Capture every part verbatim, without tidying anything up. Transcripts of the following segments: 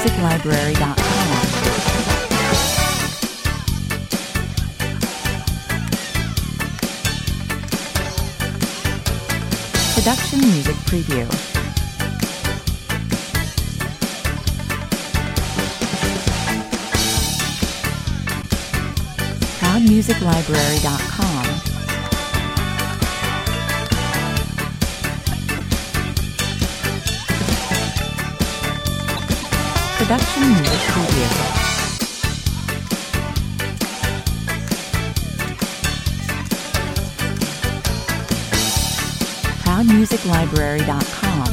music library dot com. Production Music Preview. proud music library dot com. Production Music Preview. proud music library dot com.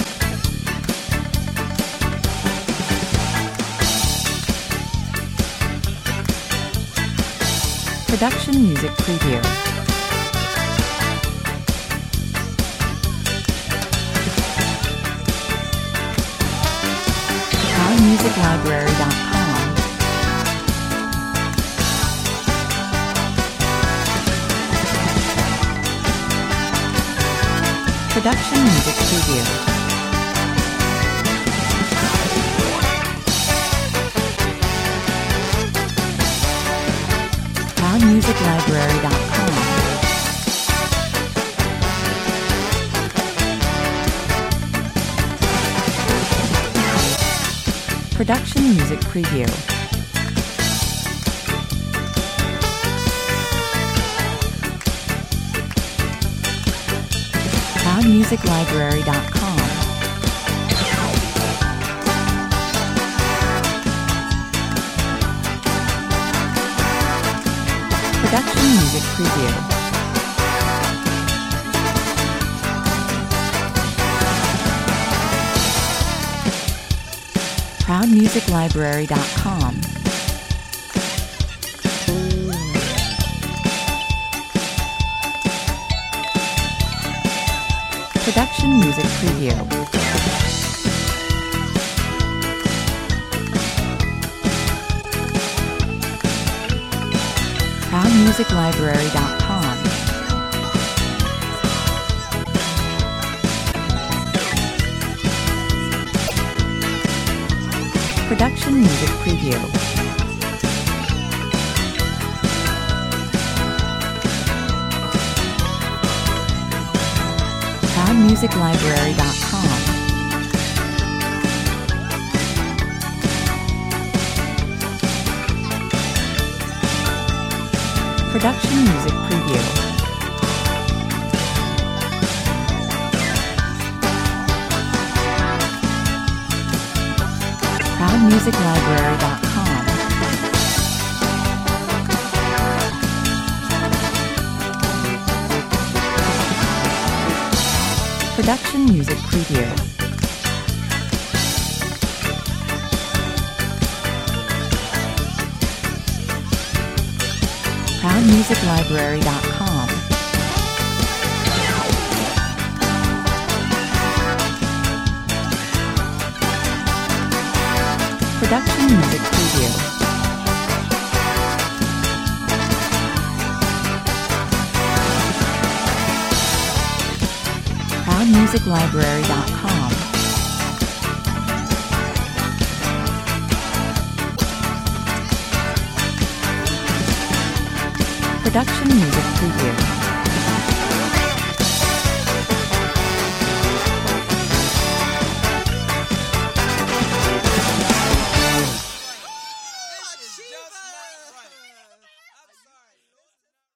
Production Music Preview. proud music library dot com. Production Music Preview. proud music library dot com. Production Music Preview. proud music library dot com. Production Music Preview. proud music library dot com. Production Music Preview. proud music library dot com. Production Music Preview. proud music library dot com. Production Music Preview. proud music library dot com. Production Music Preview. proud music library dot com. Production Music Preview. proud music library dot com. Production Music Preview.